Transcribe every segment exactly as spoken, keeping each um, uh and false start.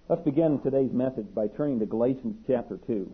Let's begin today's message by turning to Galatians chapter two.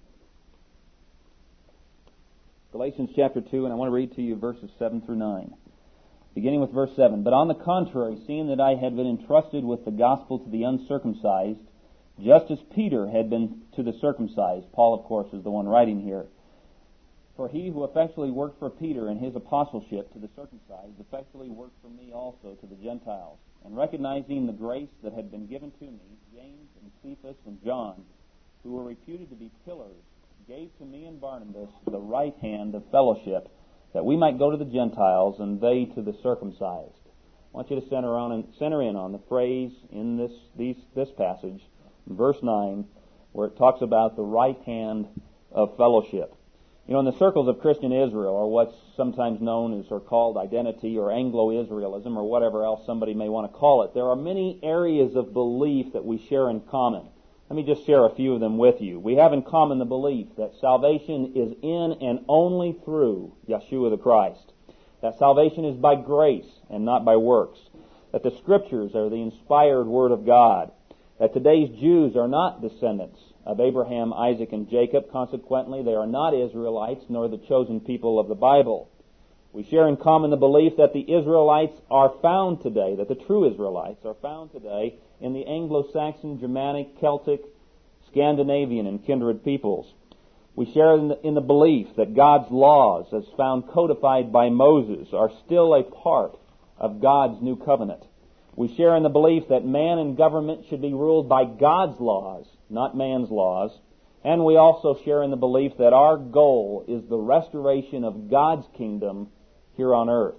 Galatians chapter two, and I want to read to you verses seven through nine. Beginning with verse seven. But on the contrary, seeing that I had been entrusted with the gospel to the uncircumcised, just as Peter had been to the circumcised. Paul, of course, is the one writing here. For he who effectually worked for Peter in his apostleship to the circumcised effectually worked for me also to the Gentiles. And recognizing the grace that had been given to me, James and Cephas and John, who were reputed to be pillars, gave to me and Barnabas the right hand of fellowship, that we might go to the Gentiles and they to the circumcised. I want you to center on and center in on the phrase in this these, this passage, in verse nine, where it talks about the right hand of fellowship. You know, in the circles of Christian Israel, or what's sometimes known as or called identity or Anglo-Israelism or whatever else somebody may want to call it, there are many areas of belief that we share in common. Let me just share a few of them with you. We have in common the belief that salvation is in and only through Yeshua the Christ. That salvation is by grace and not by works. That the Scriptures are the inspired Word of God. That today's Jews are not descendants of Abraham, Isaac, and Jacob. Consequently, they are not Israelites nor the chosen people of the Bible. We share in common the belief that the Israelites are found today, that the true Israelites are found today in the Anglo-Saxon, Germanic, Celtic, Scandinavian, and kindred peoples. We share in the, in the belief that God's laws, as found codified by Moses, are still a part of God's new covenant. We share in the belief that man and government should be ruled by God's laws, not man's laws. And we also share in the belief that our goal is the restoration of God's kingdom here on earth.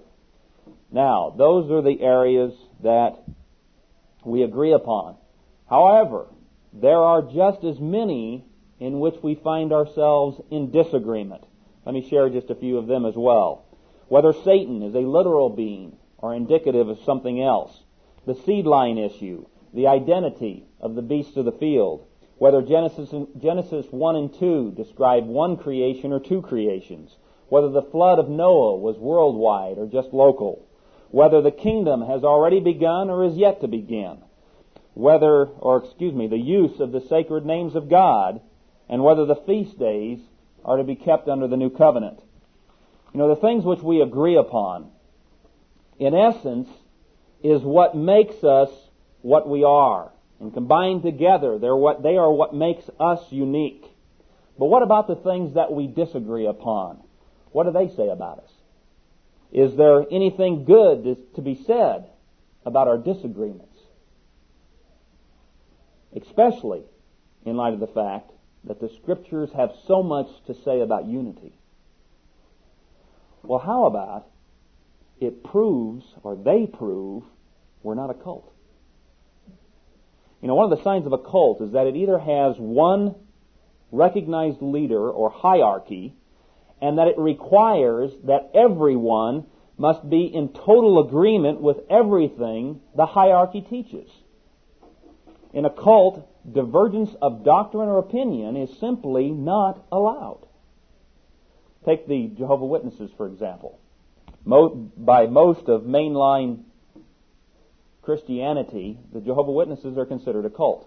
Now, those are the areas that we agree upon. However, there are just as many in which we find ourselves in disagreement. Let me share just a few of them as well. Whether Satan is a literal being or indicative of something else. The seed line issue, the identity of the beasts of the field, whether Genesis Genesis one and two describe one creation or two creations, whether the flood of Noah was worldwide or just local, whether the kingdom has already begun or is yet to begin, whether, or excuse me, the use of the sacred names of God, and whether the feast days are to be kept under the new covenant. You know, the things which we agree upon, in essence, is what makes us what we are. And combined together, they're what, they are what makes us unique. But what about the things that we disagree upon? What do they say about us? Is there anything good to be said about our disagreements? Especially in light of the fact that the Scriptures have so much to say about unity. Well, how about it proves, or they prove, we're not a cult? You know, one of the signs of a cult is that it either has one recognized leader or hierarchy, and that it requires that everyone must be in total agreement with everything the hierarchy teaches. In a cult, divergence of doctrine or opinion is simply not allowed. Take the Jehovah's Witnesses, for example. Mo- by most of mainline Christianity, the Jehovah's Witnesses are considered a cult.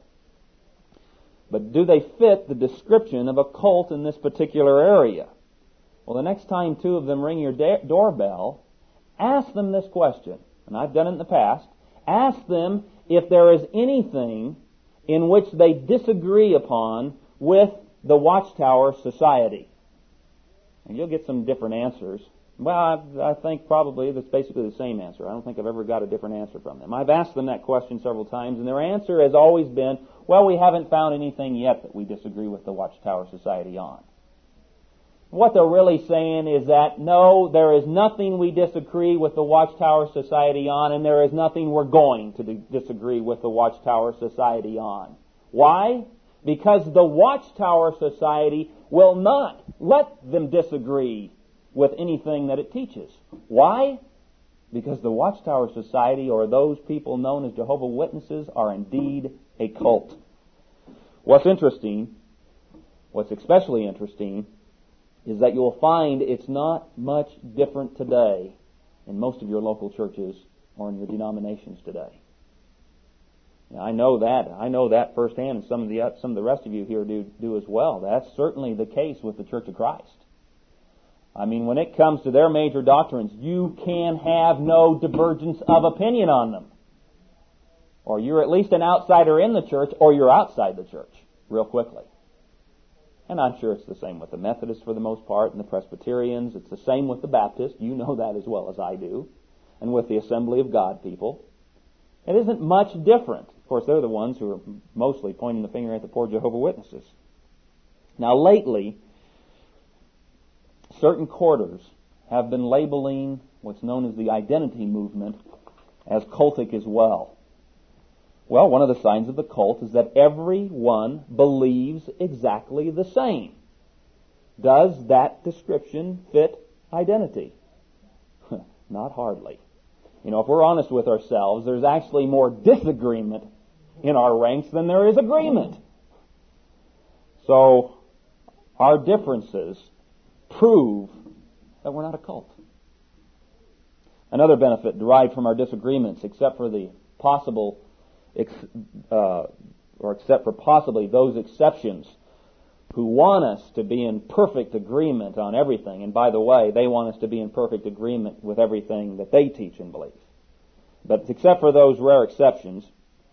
But do they fit the description of a cult in this particular area? Well, the next time two of them ring your da- doorbell, ask them this question, and I've done it in the past. Ask them if there is anything in which they disagree upon with the Watchtower Society. And you'll get some different answers. Well, I, I think probably that's basically the same answer. I don't think I've ever got a different answer from them. I've asked them that question several times, and their answer has always been, well, we haven't found anything yet that we disagree with the Watchtower Society on. What they're really saying is that, no, there is nothing we disagree with the Watchtower Society on, and there is nothing we're going to disagree with the Watchtower Society on. Why? Because the Watchtower Society will not let them disagree with anything that it teaches. Why? Because the Watchtower Society, or those people known as Jehovah's Witnesses, are indeed a cult. What's interesting, what's especially interesting, is that you'll find it's not much different today in most of your local churches or in your denominations today. I know that. I know that firsthand, and some of the some of the rest of you here do do as well. That's certainly the case with the Church of Christ. I mean, when it comes to their major doctrines, you can have no divergence of opinion on them. Or you're at least an outsider in the church, or you're outside the church real quickly. And I'm sure it's the same with the Methodists for the most part, and the Presbyterians. It's the same with the Baptists. You know that as well as I do. And with the Assembly of God people. It isn't much different. Of course, they're the ones who are mostly pointing the finger at the poor Jehovah's Witnesses. Now, lately, certain quarters have been labeling what's known as the identity movement as cultic as well. Well, one of the signs of the cult is that everyone believes exactly the same. Does that description fit identity? Not hardly. You know, if we're honest with ourselves, there's actually more disagreement in our ranks than there is agreement. So, our differences prove that we're not a cult. Another benefit derived from our disagreements, except for the possible, uh, or except for possibly those exceptions who want us to be in perfect agreement on everything. And by the way, they want us to be in perfect agreement with everything that they teach and believe. But except for those rare exceptions,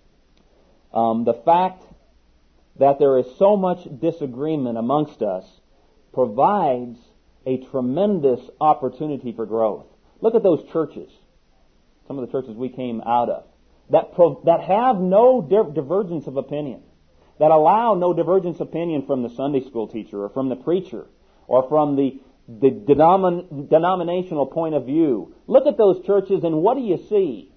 um, the fact that there is so much disagreement amongst us provides a tremendous opportunity for growth. Look at those churches, some of the churches we came out of, that pro- that have no di- divergence of opinion, that allow no divergence of opinion from the Sunday school teacher or from the preacher or from the, the denomin- denominational point of view. Look at those churches and what do you see?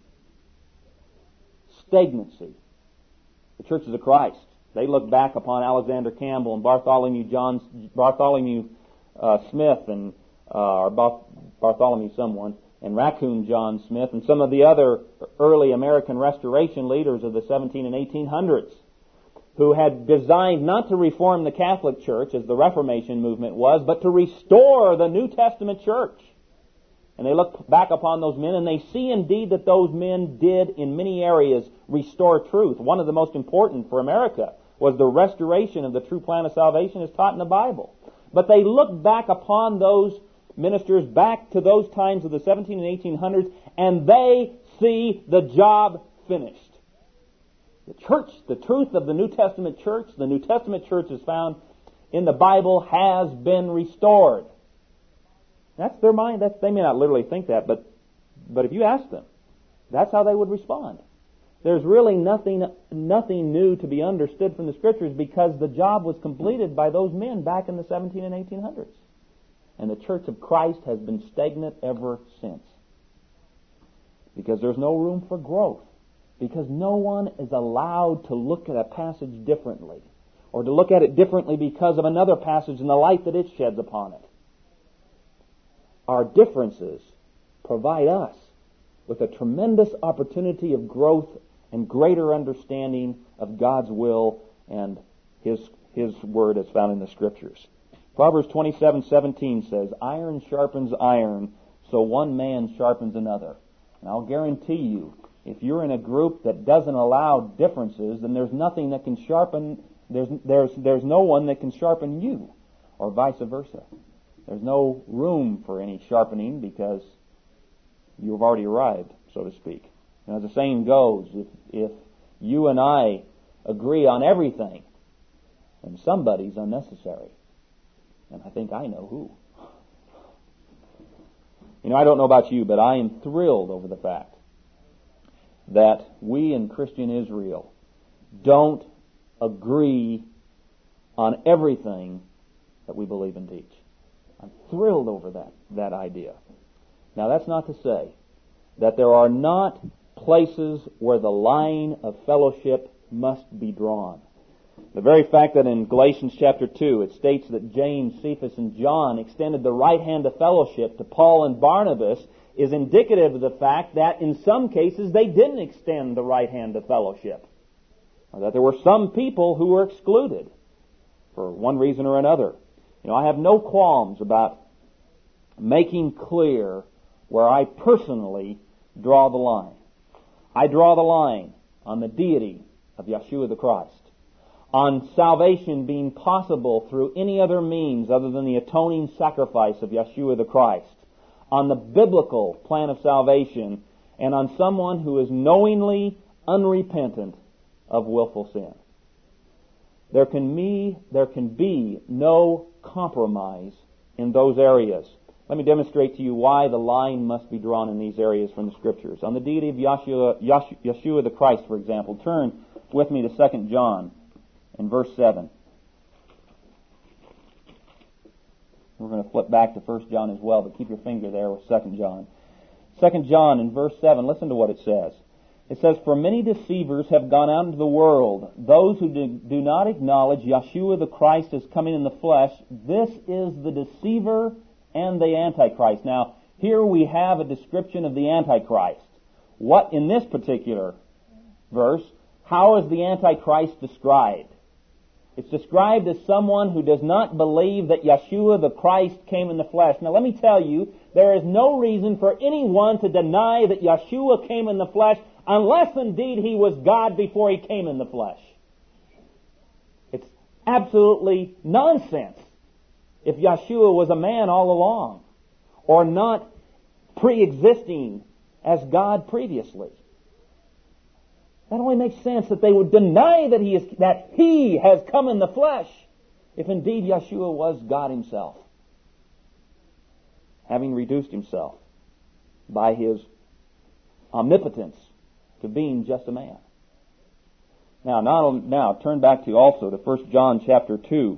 Stagnancy. The churches of Christ, they look back upon Alexander Campbell and Bartholomew John, Bartholomew uh, Smith and uh, or Bar- Bartholomew someone, and Raccoon John Smith, and some of the other early American Restoration leaders of the seventeen and eighteen hundreds, who had designed not to reform the Catholic Church, as the Reformation movement was, but to restore the New Testament church. And they look back upon those men, and they see indeed that those men did, in many areas, restore truth. One of the most important for America was the restoration of the true plan of salvation as taught in the Bible. But they look back upon those ministers back to those times of the seventeen and eighteen hundreds, and they see the job finished. The church, the truth of the New Testament church, the New Testament church is found in the Bible, has been restored. That's their mind. That's, they may not literally think that, but but if you ask them, that's how they would respond. There's really nothing nothing new to be understood from the Scriptures because the job was completed by those men back in the seventeen and eighteen hundreds. And the Church of Christ has been stagnant ever since. Because there's no room for growth. Because no one is allowed to look at a passage differently. Or to look at it differently because of another passage and the light that it sheds upon it. Our differences provide us with a tremendous opportunity of growth and greater understanding of God's will and His His Word as found in the Scriptures. Proverbs twenty-seven seventeen says, "Iron sharpens iron, so one man sharpens another." And I'll guarantee you, if you're in a group that doesn't allow differences, then there's nothing that can sharpen, there's, there's, there's no one that can sharpen you, or vice versa. There's no room for any sharpening because you've already arrived, so to speak. And as the saying goes, if, if you and I agree on everything, then somebody's unnecessary. And I think I know who. You know, I don't know about you, but I am thrilled over the fact that we in Christian Israel don't agree on everything that we believe and teach. I'm thrilled over that, that idea. Now, that's not to say that there are not places where the line of fellowship must be drawn. The very fact that in Galatians chapter two it states that James, Cephas, and John extended the right hand of fellowship to Paul and Barnabas is indicative of the fact that in some cases they didn't extend the right hand of fellowship. Or that there were some people who were excluded for one reason or another. You know, I have no qualms about making clear where I personally draw the line. I draw the line on the deity of Yeshua the Christ, on salvation being possible through any other means other than the atoning sacrifice of Yeshua the Christ, on the biblical plan of salvation, and on someone who is knowingly unrepentant of willful sin. There can be, there can be no compromise in those areas. Let me demonstrate to you why the line must be drawn in these areas from the Scriptures. On the deity of Yeshua, Yeshua the Christ, for example, turn with me to Second John in verse seven. We're going to flip back to First John as well, but keep your finger there with Second John. Second John in verse seven, listen to what it says. It says, "For many deceivers have gone out into the world, those who do, do not acknowledge Yeshua the Christ as coming in the flesh. This is the deceiver and the Antichrist." Now, here we have a description of the Antichrist. What, in this particular verse, how is the Antichrist described? It's described as someone who does not believe that Yeshua the Christ came in the flesh. Now, let me tell you, there is no reason for anyone to deny that Yeshua came in the flesh unless indeed he was God before he came in the flesh. It's absolutely nonsense if Yeshua was a man all along, or not pre-existing as God previously. That only makes sense that they would deny that he is that he has come in the flesh, if indeed Yeshua was God himself, having reduced himself by his omnipotence to being just a man. Now, now, now turn back to also to First John chapter two.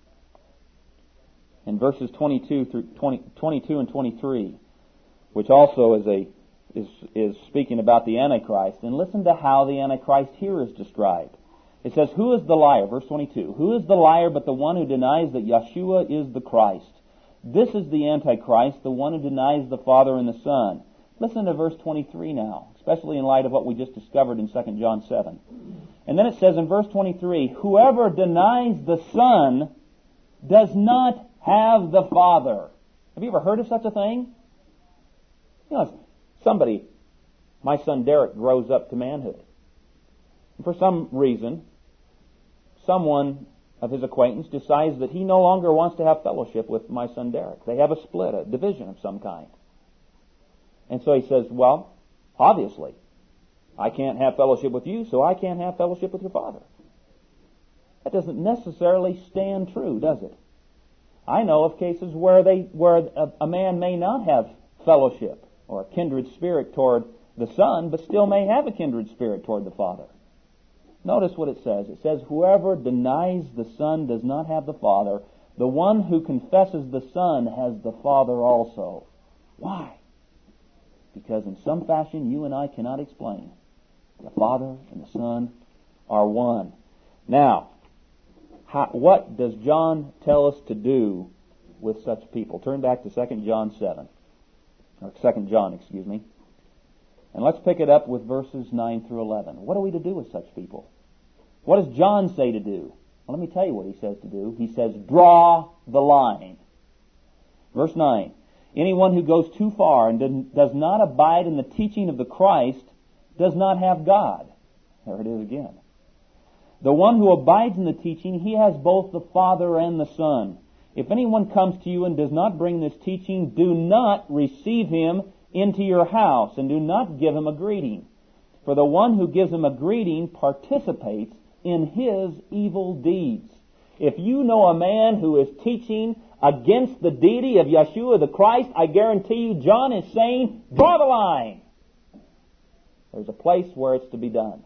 In verses twenty-two through twenty, twenty-two and twenty-three, which also is a is is speaking about the Antichrist. And listen to how the Antichrist here is described. It says, "Who is the liar?" Verse twenty-two. "Who is the liar but the one who denies that Yeshua is the Christ? This is the Antichrist, the one who denies the Father and the Son." Listen to verse twenty-three now, especially in light of what we just discovered in Second John seven. And then it says in verse twenty-three, "Whoever denies the Son does not have the Father." Have you ever heard of such a thing? You know, somebody, my son Derek grows up to manhood. And for some reason, someone of his acquaintance decides that he no longer wants to have fellowship with my son Derek. They have a split, a division of some kind. And so he says, "Well, obviously, I can't have fellowship with you, so I can't have fellowship with your father." That doesn't necessarily stand true, does it? I know of cases where they where a, a man may not have fellowship or a kindred spirit toward the Son, but still may have a kindred spirit toward the Father. Notice what it says. It says, "Whoever denies the Son does not have the Father. The one who confesses the Son has the Father also." Why? Because in some fashion you and I cannot explain. The Father and the Son are one. Now, how, what does John tell us to do with such people? Turn back to Second John seven. Or Second John, excuse me. And let's pick it up with verses nine through eleven. What are we to do with such people? What does John say to do? Well, let me tell you what he says to do. He says, draw the line. Verse nine. "Anyone who goes too far and does not abide in the teaching of the Christ does not have God." There it is again. "The one who abides in the teaching, he has both the Father and the Son. If anyone comes to you and does not bring this teaching, do not receive him into your house, and do not give him a greeting. For the one who gives him a greeting participates in his evil deeds." If you know a man who is teaching against the deity of Yeshua the Christ, I guarantee you John is saying, draw the line. There's a place where it's to be done.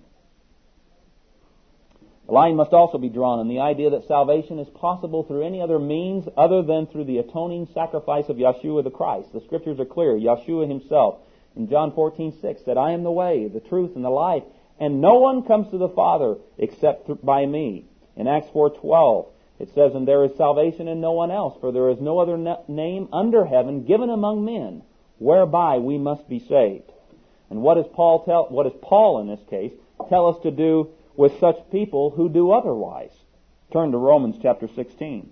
The line must also be drawn on the idea that salvation is possible through any other means other than through the atoning sacrifice of Yeshua the Christ. The Scriptures are clear. Yeshua himself, in John fourteen six, said, "I am the way, the truth, and the life, and no one comes to the Father except by me." In Acts four twelve, it says, "And there is salvation in no one else, for there is no other na- name under heaven given among men whereby we must be saved." And what does Paul tell? What does Paul in this case tell us to do with such people who do otherwise? Turn to Romans chapter sixteen.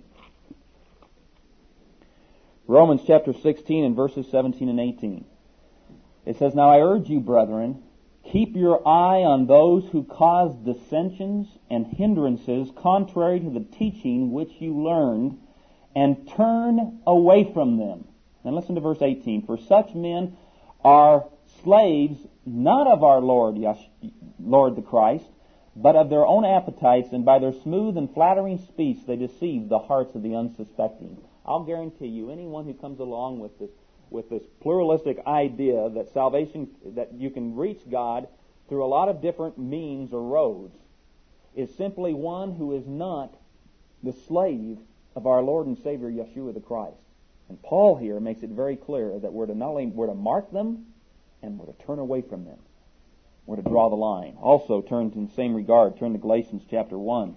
Romans chapter sixteen and verses seventeen and eighteen. It says, "Now I urge you, brethren, Keep your eye on those who cause dissensions and hindrances contrary to the teaching which you learned, and turn away from them. And listen to verse eighteen. For such men are slaves not of our Lord, Yash- Lord the Christ, but of their own appetites, and by their smooth and flattering speech they deceive the hearts of the unsuspecting. I'll guarantee you, anyone who comes along with this with this pluralistic idea that salvation, that you can reach God through a lot of different means or roads, is simply one who is not the slave of our Lord and Savior Yeshua the Christ. And Paul here makes it very clear that we're to not only we're to mark them, and we're to turn away from them. We're to draw the line. Also, turn in the same regard, turn to Galatians chapter one.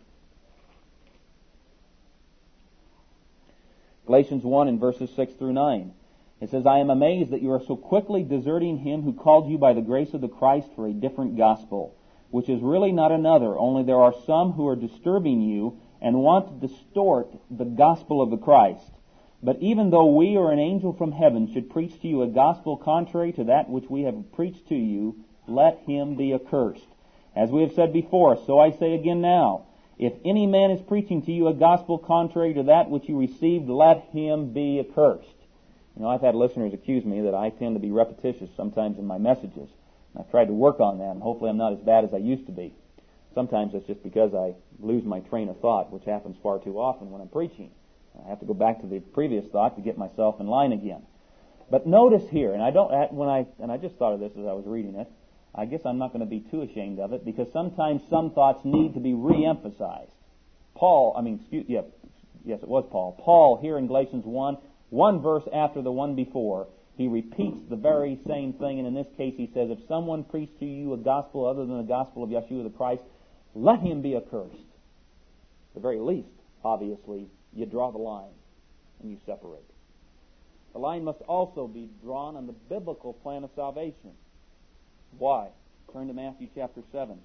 Galatians one in verses six through nine. It says, I am amazed that you are so quickly deserting him who called you by the grace of the Christ for a different gospel, which is really not another, only there are some who are disturbing you and want to distort the gospel of the Christ. But even though we or an angel from heaven should preach to you a gospel contrary to that which we have preached to you, let him be accursed. As we have said before, so I say again now, if any man is preaching to you a gospel contrary to that which you received, let him be accursed. You know, I've had listeners accuse me that I tend to be repetitious sometimes in my messages. And I've tried to work on that, and hopefully I'm not as bad as I used to be. Sometimes it's just because I lose my train of thought, which happens far too often when I'm preaching. I have to go back to the previous thought to get myself in line again. But notice here, and I don't, when I, and I just thought of this as I was reading it, I guess I'm not going to be too ashamed of it, because sometimes some thoughts need to be re-emphasized. Paul, I mean, excuse, yeah, yes, it was Paul. Paul here in Galatians one, one verse after the one before, he repeats the very same thing, and in this case he says, if someone preached to you a gospel other than the gospel of Yeshua the Christ, let him be accursed. At the very least, obviously, you draw the line and you separate. The line must also be drawn on the biblical plan of salvation. Why? Turn to Matthew chapter seven.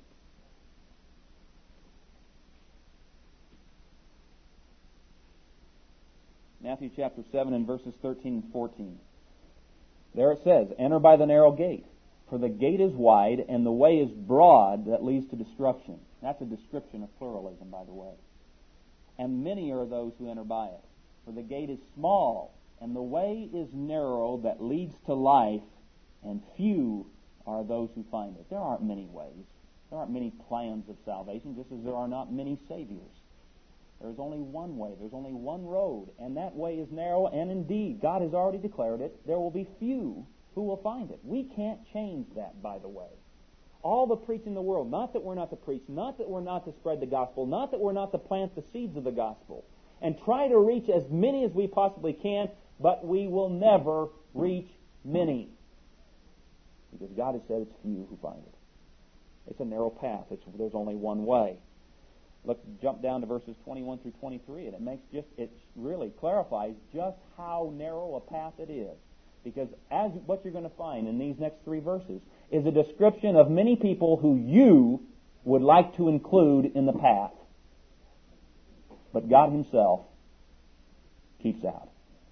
Matthew chapter seven and verses thirteen and fourteen. There it says, enter by the narrow gate, for the gate is wide and the way is broad that leads to destruction. That's a description of pluralism, by the way. And many are those who enter by it. For the gate is small and the way is narrow that leads to life, and few are those who find it. There aren't many ways. There aren't many plans of salvation, just as there are not many saviors. There's only one way. There's only one road. And that way is narrow, and indeed, God has already declared it. There will be few who will find it. We can't change that, by the way. All the preach in the world, not that we're not to preach, not that we're not to spread the gospel, not that we're not to plant the seeds of the gospel, and try to reach as many as we possibly can, but we will never reach many. Because God has said it's few who find it. It's a narrow path. It's, there's only one way. Look, jump down to verses twenty-one through twenty-three, and it makes just it really clarifies just how narrow a path it is. Because as what you're going to find in these next three verses is a description of many people who you would like to include in the path, but God Himself keeps out.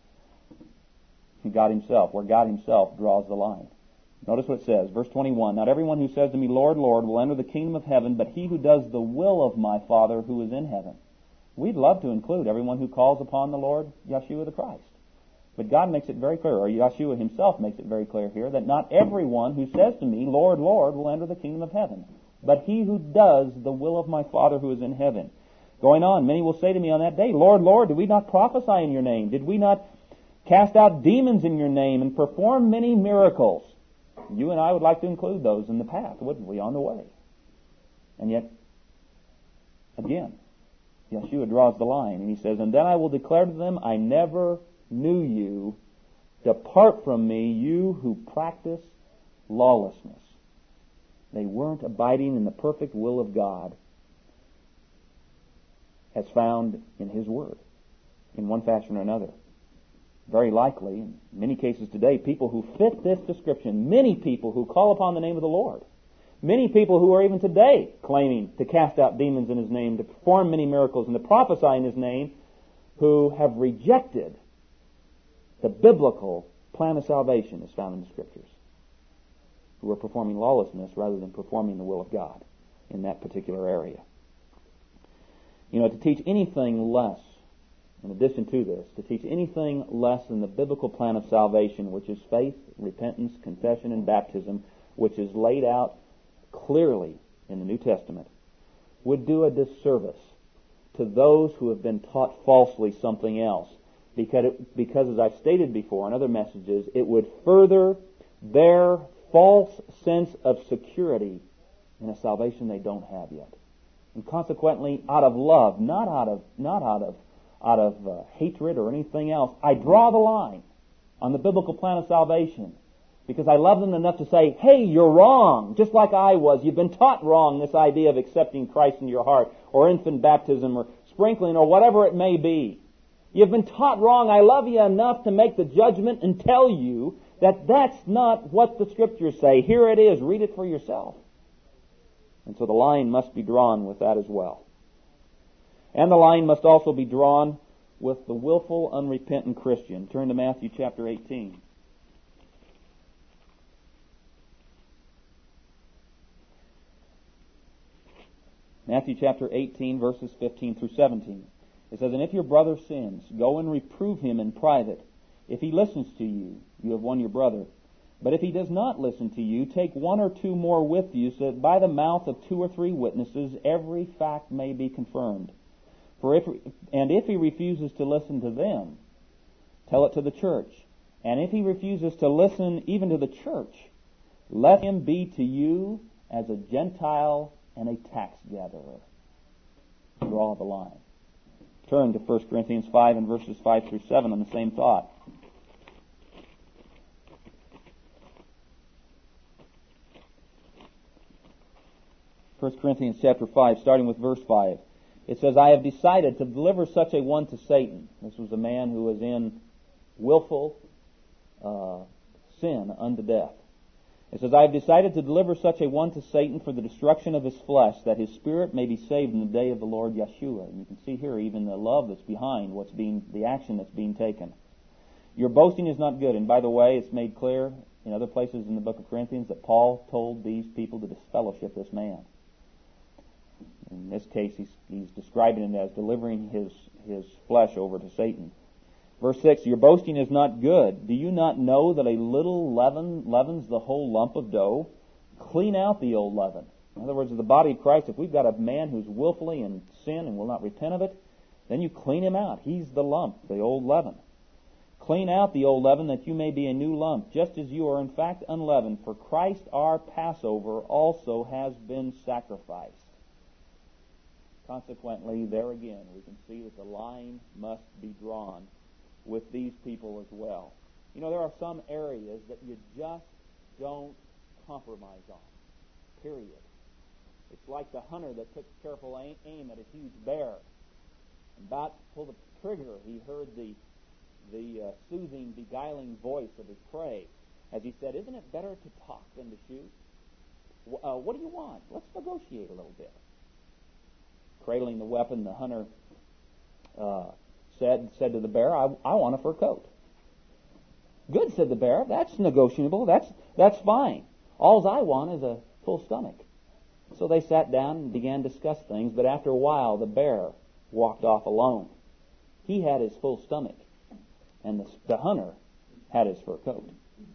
God Himself, where God Himself draws the line. Notice what it says, verse twenty-one, not everyone who says to me, Lord, Lord, will enter the kingdom of heaven, but he who does the will of my Father who is in heaven. We'd love to include everyone who calls upon the Lord Yeshua the Christ. But God makes it very clear, or Yeshua Himself makes it very clear here, that not everyone who says to me, Lord, Lord, will enter the kingdom of heaven, but he who does the will of my Father who is in heaven. Going on, many will say to me on that day, Lord, Lord, did we not prophesy in your name? Did we not cast out demons in your name and perform many miracles? You and I would like to include those in the path, wouldn't we, on the way? And yet, again, Yeshua draws the line, and He says, and then I will declare to them, I never knew you. Depart from me, you who practice lawlessness. They weren't abiding in the perfect will of God as found in His Word, in one fashion or another. Very likely, in many cases today, people who fit this description, many people who call upon the name of the Lord, many people who are even today claiming to cast out demons in His name, to perform many miracles, and to prophesy in His name, who have rejected the biblical plan of salvation as found in the Scriptures, who are performing lawlessness rather than performing the will of God in that particular area. You know, to teach anything less, in addition to this, to teach anything less than the biblical plan of salvation, which is faith, repentance, confession, and baptism, which is laid out clearly in the New Testament, would do a disservice to those who have been taught falsely something else. Because, it, because as I've stated before in other messages, it would further their false sense of security in a salvation they don't have yet. And consequently, out of love, not out of not out of out of uh, hatred or anything else, I draw the line on the biblical plan of salvation because I love them enough to say, hey, you're wrong, just like I was. You've been taught wrong, this idea of accepting Christ into your heart, or infant baptism, or sprinkling, or whatever it may be. You've been taught wrong. I love you enough to make the judgment and tell you that that's not what the Scriptures say. Here it is. Read it for yourself. And so the line must be drawn with that as well. And the line must also be drawn with the willful, unrepentant Christian. Turn to Matthew chapter eighteen. Matthew chapter eighteen, verses fifteen through seventeen. It says, "And if your brother sins, go and reprove him in private. If he listens to you, you have won your brother. But if he does not listen to you, take one or two more with you, so that by the mouth of two or three witnesses every fact may be confirmed. For if and if he refuses to listen to them, tell it to the church. And if he refuses to listen even to the church, let him be to you as a Gentile and a tax gatherer." Draw the line. Turn to First Corinthians five and verses five through seven on the same thought. First Corinthians chapter five, starting with verse five. It says, "I have decided to deliver such a one to Satan." This was a man who was in willful uh, sin unto death. It says, "I have decided to deliver such a one to Satan for the destruction of his flesh, that his spirit may be saved in the day of the Lord Yeshua." And you can see here even the love that's behind what's being, the action that's being taken. "Your boasting is not good." And by the way, it's made clear in other places in the book of Corinthians that Paul told these people to disfellowship this man. In this case, he's, he's describing it as delivering his, his flesh over to Satan. Verse six, "Your boasting is not good. Do you not know that a little leaven leavens the whole lump of dough? Clean out the old leaven." In other words, in the body of Christ, if we've got a man who's willfully in sin and will not repent of it, then you clean him out. He's the lump, the old leaven. "Clean out the old leaven, that you may be a new lump, just as you are in fact unleavened. For Christ our Passover also has been sacrificed." Consequently, there again, we can see that the line must be drawn with these people as well. You know, there are some areas that you just don't compromise on. Period. It's like the hunter that took careful aim at a huge bear. About to pull the trigger, he heard the the uh, soothing, beguiling voice of his prey as he said, "Isn't it better to talk than to shoot? Uh, what do you want? Let's negotiate a little bit." Cradling the weapon, the hunter uh, said said to the bear, I, I want a fur coat." "Good," said the bear. "That's negotiable. That's that's fine. All I want is a full stomach." So they sat down and began to discuss things, but after a while the bear walked off alone. He had his full stomach, and the, the hunter had his fur coat.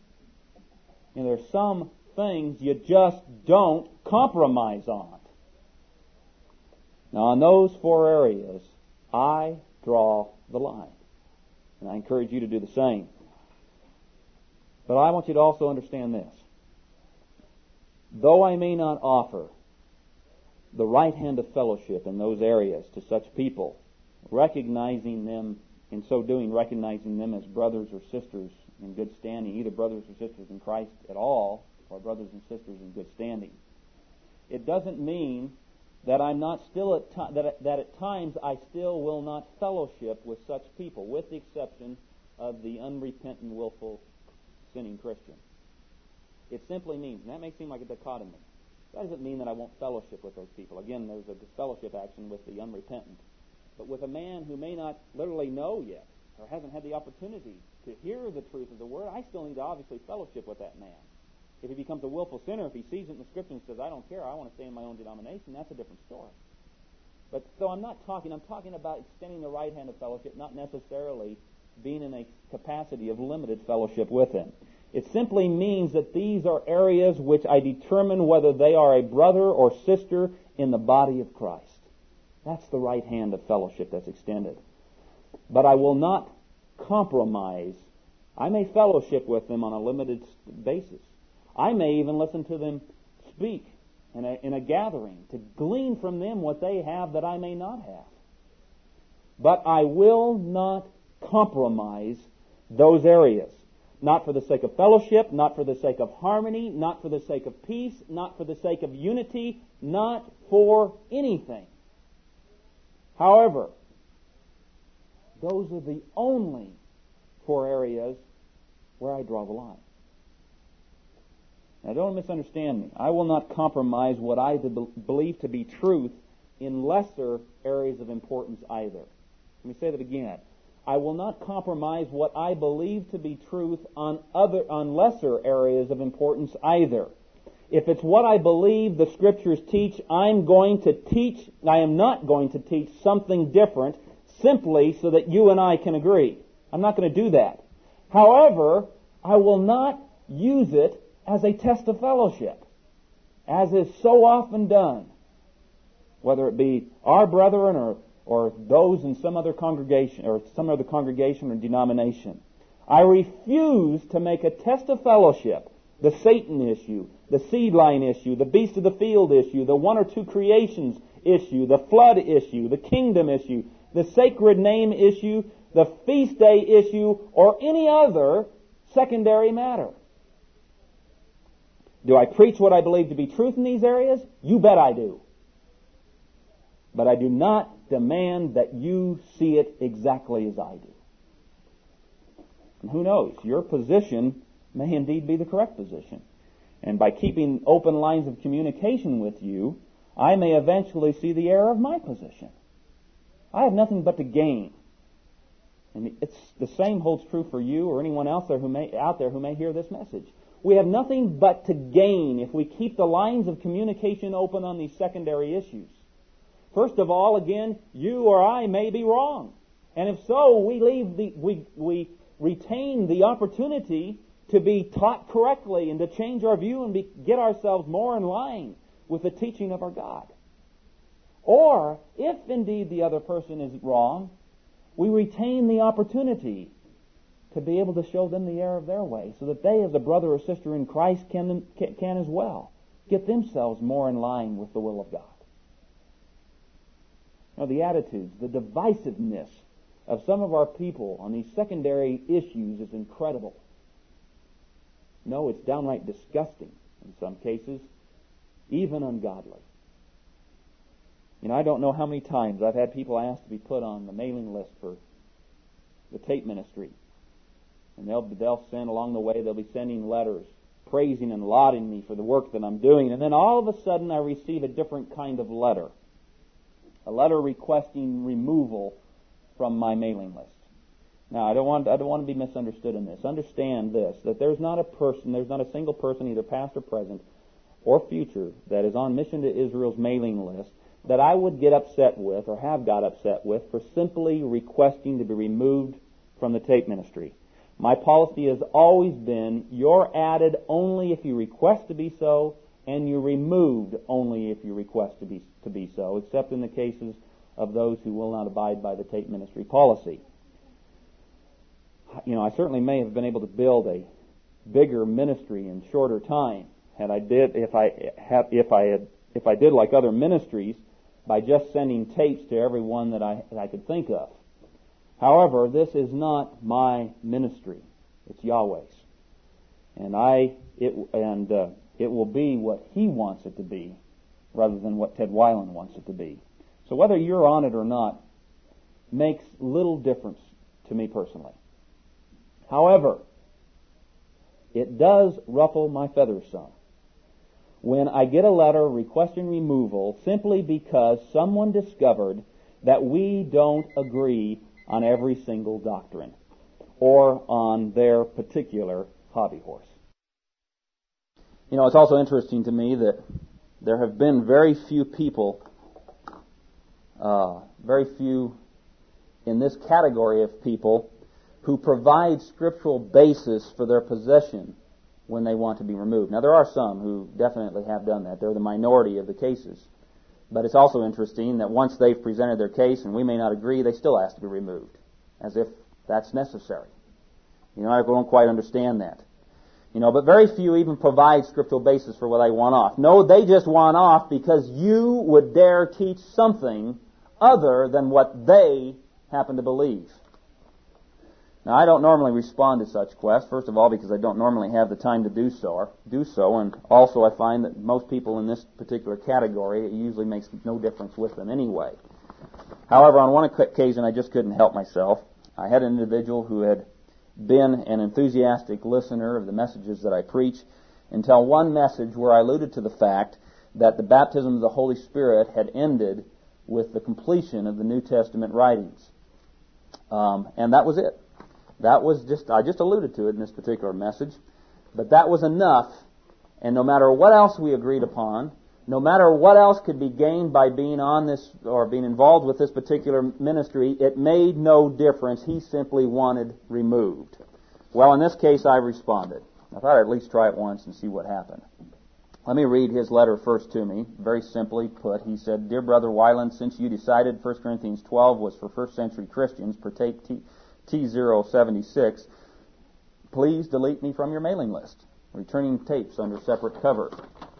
And there's some things you just don't compromise on. Now, on those four areas, I draw the line. And I encourage you to do the same. But I want you to also understand this. Though I may not offer the right hand of fellowship in those areas to such people, recognizing them, in so doing, recognizing them as brothers or sisters in good standing, either brothers or sisters in Christ at all, or brothers and sisters in good standing, it doesn't mean that I'm not still at ti- that that at times I still will not fellowship with such people, with the exception of the unrepentant, willful, sinning Christian. It simply means, and that may seem like a dichotomy, that doesn't mean that I won't fellowship with those people. Again, there's a disfellowship action with the unrepentant. But with a man who may not literally know yet, or hasn't had the opportunity to hear the truth of the Word, I still need to obviously fellowship with that man. If he becomes a willful sinner, if he sees it in the Scripture and says, I don't care, I want to stay in my own denomination, that's a different story. But so I'm not talking, I'm talking about extending the right hand of fellowship, not necessarily being in a capacity of limited fellowship with him. It simply means that these are areas which I determine whether they are a brother or sister in the body of Christ. That's the right hand of fellowship that's extended. But I will not compromise. I may fellowship with them on a limited basis. I may even listen to them speak in a, in a gathering to glean from them what they have that I may not have. But I will not compromise those areas. Not for the sake of fellowship, not for the sake of harmony, not for the sake of peace, not for the sake of unity, not for anything. However, those are the only four areas where I draw the line. Now, don't misunderstand me. I will not compromise what I believe to be truth in lesser areas of importance either. Let me say that again. I will not compromise what I believe to be truth on other, on lesser areas of importance either. If it's what I believe the Scriptures teach, I'm going to teach, I am not going to teach something different simply so that you and I can agree. I'm not going to do that. However, I will not use it as a test of fellowship, as is so often done, whether it be our brethren or, or those in some other congregation or some other congregation or denomination. I refuse to make a test of fellowship, the Satan issue, the seed line issue, the beast of the field issue, the one or two creations issue, the flood issue, the kingdom issue, the sacred name issue, the feast day issue, or any other secondary matter. Do I preach what I believe to be truth in these areas? You bet I do. But I do not demand that you see it exactly as I do. And who knows? Your position may indeed be the correct position. And by keeping open lines of communication with you, I may eventually see the error of my position. I have nothing but to gain. And it's the same holds true for you or anyone else there who may, out there who may hear this message. We have nothing but to gain if we keep the lines of communication open on these secondary issues. First of all, again, you or I may be wrong. And if so, we leave the, we, we retain the opportunity to be taught correctly and to change our view and be, get ourselves more in line with the teaching of our God. Or, if indeed the other person is wrong, we retain the opportunity to be able to show them the error of their way so that they, as a brother or sister in Christ, can, can, can as well get themselves more in line with the will of God. Now, the attitudes, the divisiveness of some of our people on these secondary issues is incredible. No, it's downright disgusting in some cases, even ungodly. You know, I don't know how many times I've had people ask to be put on the mailing list for the tape ministry. And they'll, they'll send along the way, they'll be sending letters praising and lauding me for the work that I'm doing. And then all of a sudden I receive a different kind of letter. A letter requesting removal from my mailing list. Now, I don't want I don't want to be misunderstood in this. Understand this, that there's not a person, there's not a single person, either past or present or future, that is on Mission to Israel's mailing list that I would get upset with or have got upset with for simply requesting to be removed from the tape ministry. My policy has always been, you're added only if you request to be so, and you're removed only if you request to be to be so, except in the cases of those who will not abide by the tape ministry policy. You know, I certainly may have been able to build a bigger ministry in shorter time had I did if I have if I had if I did like other ministries by just sending tapes to everyone that I that I could think of. However, this is not my ministry; it's Yahweh's, and I it and uh, it will be what He wants it to be, rather than what Ted Weiland wants it to be. So whether you're on it or not makes little difference to me personally. However, it does ruffle my feathers some when I get a letter requesting removal simply because someone discovered that we don't agree on every single doctrine or on their particular hobby horse. You know, it's also interesting to me that there have been very few people, uh, very few in this category of people who provide scriptural basis for their possession when they want to be removed. Now, there are some who definitely have done that. They're the minority of the cases. But it's also interesting that once they've presented their case, and we may not agree, they still ask to be removed, as if that's necessary. You know, I don't quite understand that. You know, but very few even provide scriptural basis for what they want off. No, they just want off because you would dare teach something other than what they happen to believe. Now, I don't normally respond to such requests, first of all, because I don't normally have the time to do so, or do so, and also I find that most people in this particular category, it usually makes no difference with them anyway. However, on one occasion, I just couldn't help myself. I had an individual who had been an enthusiastic listener of the messages that I preach until one message where I alluded to the fact that the baptism of the Holy Spirit had ended with the completion of the New Testament writings. Um, and that was it. That was just, I just alluded to it in this particular message, but that was enough, and no matter what else we agreed upon, no matter what else could be gained by being on this, or being involved with this particular ministry, it made no difference. He simply wanted removed. Well, in this case, I responded. I thought I'd at least try it once and see what happened. Let me read his letter first to me. Very simply put, he said, "Dear Brother Weiland, since you decided First Corinthians twelve was for first century Christians, partake T zero seventy-six, please delete me from your mailing list. Returning tapes under separate cover."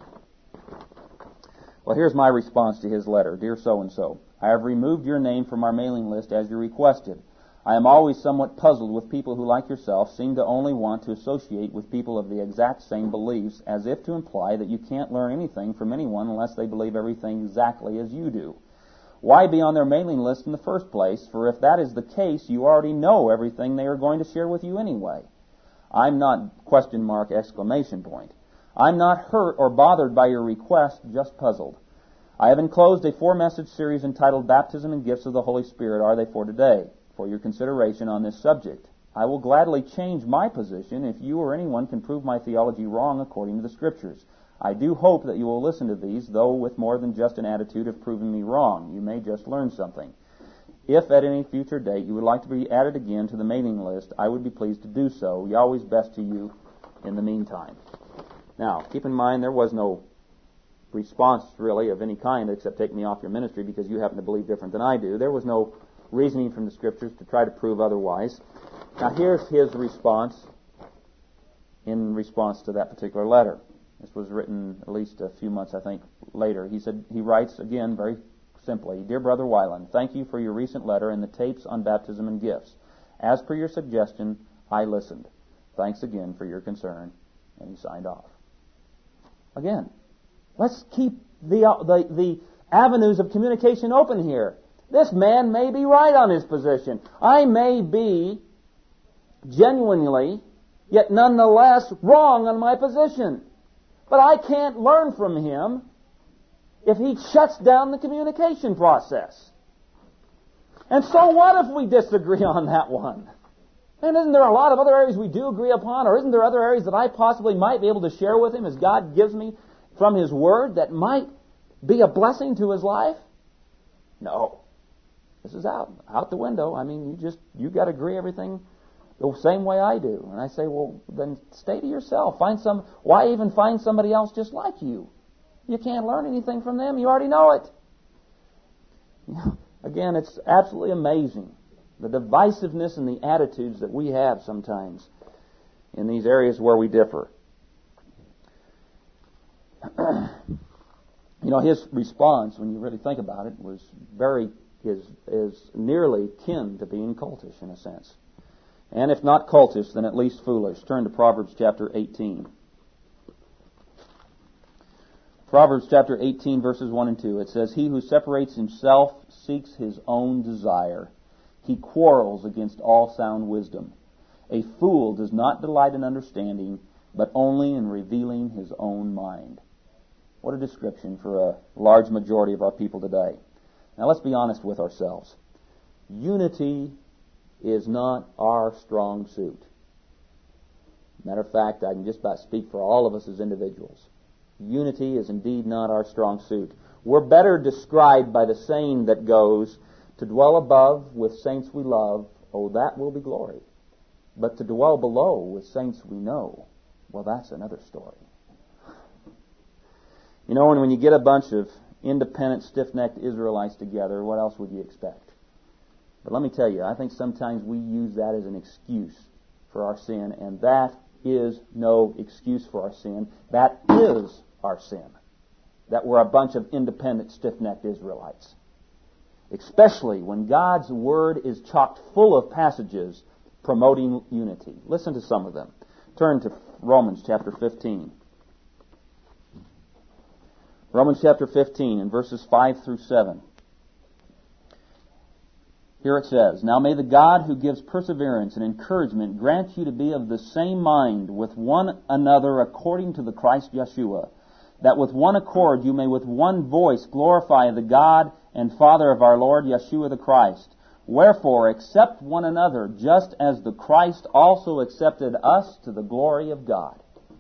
Well, here's my response to his letter. "Dear so-and-so, I have removed your name from our mailing list as you requested. I am always somewhat puzzled with people who, like yourself, seem to only want to associate with people of the exact same beliefs, as if to imply that you can't learn anything from anyone unless they believe everything exactly as you do. Why be on their mailing list in the first place? For if that is the case, you already know everything they are going to share with you anyway. I'm not, question mark, exclamation point. I'm not hurt or bothered by your request, just puzzled. I have enclosed a four-message series entitled Baptism and Gifts of the Holy Spirit, Are They for Today? For your consideration on this subject. I will gladly change my position if you or anyone can prove my theology wrong according to the Scriptures. I do hope that you will listen to these, though with more than just an attitude of proving me wrong. You may just learn something. If at any future date you would like to be added again to the mailing list, I would be pleased to do so. Yahweh's best to you in the meantime." Now, keep in mind there was no response really of any kind except take me off your ministry because you happen to believe different than I do. There was no reasoning from the Scriptures to try to prove otherwise. Now, here's his response in response to that particular letter. This was written at least a few months, I think, later. He said, he writes again very simply, "Dear Brother Weiland, thank you for your recent letter and the tapes on baptism and gifts. As per your suggestion, I listened. Thanks again for your concern." And he signed off. Again, let's keep the, uh, the, the avenues of communication open here. This man may be right on his position. I may be genuinely, yet nonetheless, wrong on my position. But I can't learn from him if he shuts down the communication process. And so what if we disagree on that one? And isn't there a lot of other areas we do agree upon, or isn't there other areas that I possibly might be able to share with him as God gives me from His Word that might be a blessing to his life? No. This is out, out the window. I mean, you just, you got to agree everything the same way I do. And I say, well, then stay to yourself. Find some, why even find somebody else just like you? You can't learn anything from them. You already know it. Again, it's absolutely amazing, the divisiveness and the attitudes that we have sometimes in these areas where we differ. You know, his response, when you really think about it, was very, is, is nearly kin to being cultish in a sense. And if not cultish, then at least foolish. Turn to Proverbs chapter eighteen. Proverbs chapter eighteen, verses one and two. It says, "He who separates himself seeks his own desire. He quarrels against all sound wisdom. A fool does not delight in understanding, but only in revealing his own mind." What a description for a large majority of our people today. Now let's be honest with ourselves. Unity is not our strong suit. Matter of fact, I can just about speak for all of us as individuals. Unity is indeed not our strong suit. We're better described by the saying that goes, to dwell above with saints we love, oh, that will be glory. But to dwell below with saints we know, well, that's another story. You know, and when you get a bunch of independent, stiff-necked Israelites together, what else would you expect? But let me tell you, I think sometimes we use that as an excuse for our sin, and that is no excuse for our sin. That is our sin. That we're a bunch of independent, stiff-necked Israelites. Especially when God's Word is chocked full of passages promoting unity. Listen to some of them. Turn to Romans chapter fifteen. Romans chapter fifteen and verses five through seven. Here it says, Now may the God who gives perseverance and encouragement grant you to be of the same mind with one another according to the Christ Yeshua, that with one accord you may with one voice glorify the God and Father of our Lord Yeshua the Christ. Wherefore accept one another, just as the Christ also accepted us to the glory of God.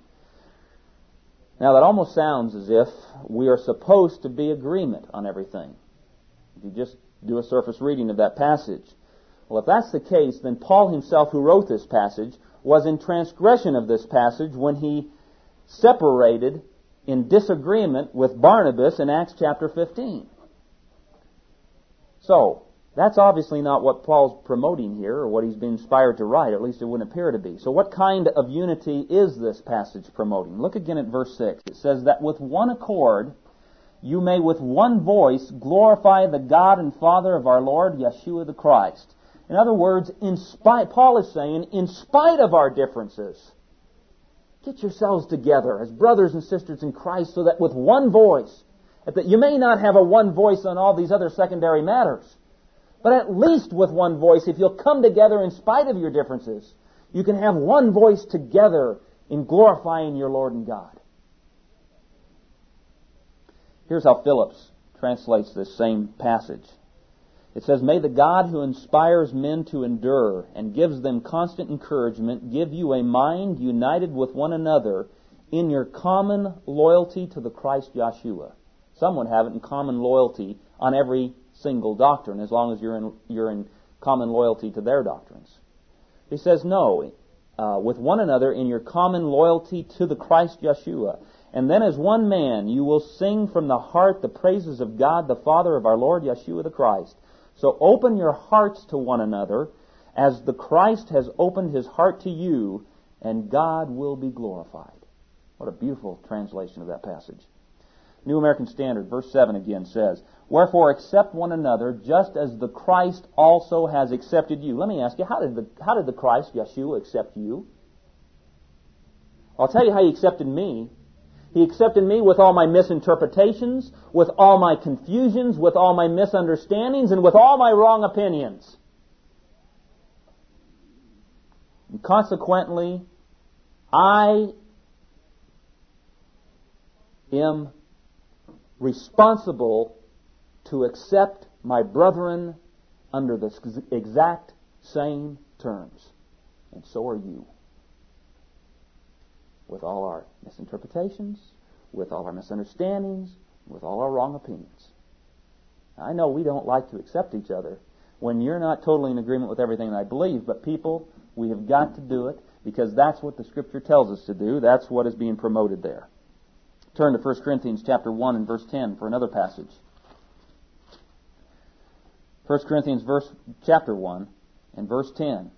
Now that almost sounds as if we are supposed to be agreement on everything. If you just do a surface reading of that passage. Well, if that's the case, then Paul himself, who wrote this passage, was in transgression of this passage when he separated in disagreement with Barnabas in Acts chapter fifteen. So, that's obviously not what Paul's promoting here, or what he's been inspired to write. At least it wouldn't appear to be. So what kind of unity is this passage promoting? Look again at verse six. It says that with one accord you may with one voice glorify the God and Father of our Lord Yeshua the Christ. In other words, in spite, Paul is saying, in spite of our differences, get yourselves together as brothers and sisters in Christ so that with one voice, that you may not have a one voice on all these other secondary matters, but at least with one voice, if you'll come together in spite of your differences, you can have one voice together in glorifying your Lord and God. Here's how Phillips translates this same passage. It says, May the God who inspires men to endure and gives them constant encouragement give you a mind united with one another in your common loyalty to the Christ Yeshua. Some would have it in common loyalty on every single doctrine, as long as you're in, you're in common loyalty to their doctrines. He says, no, uh, with one another in your common loyalty to the Christ Yeshua. And then as one man you will sing from the heart the praises of God the Father of our Lord Yeshua the Christ. So open your hearts to one another as the Christ has opened His heart to you, and God will be glorified. What a beautiful translation of that passage. New American Standard, verse seven again says, Wherefore accept one another just as the Christ also has accepted you. Let me ask you, how did the, how did the Christ, Yeshua, accept you? I'll tell you how He accepted me. He accepted me with all my misinterpretations, with all my confusions, with all my misunderstandings, and with all my wrong opinions. And consequently, I am responsible to accept my brethren under the exact same terms. And so are you. With all our misinterpretations, with all our misunderstandings, with all our wrong opinions. I know we don't like to accept each other when you're not totally in agreement with everything that I believe, but people, we have got to do it because that's what the Scripture tells us to do. That's what is being promoted there. Turn to First Corinthians chapter one and verse ten for another passage. First Corinthians verse, chapter one and verse ten.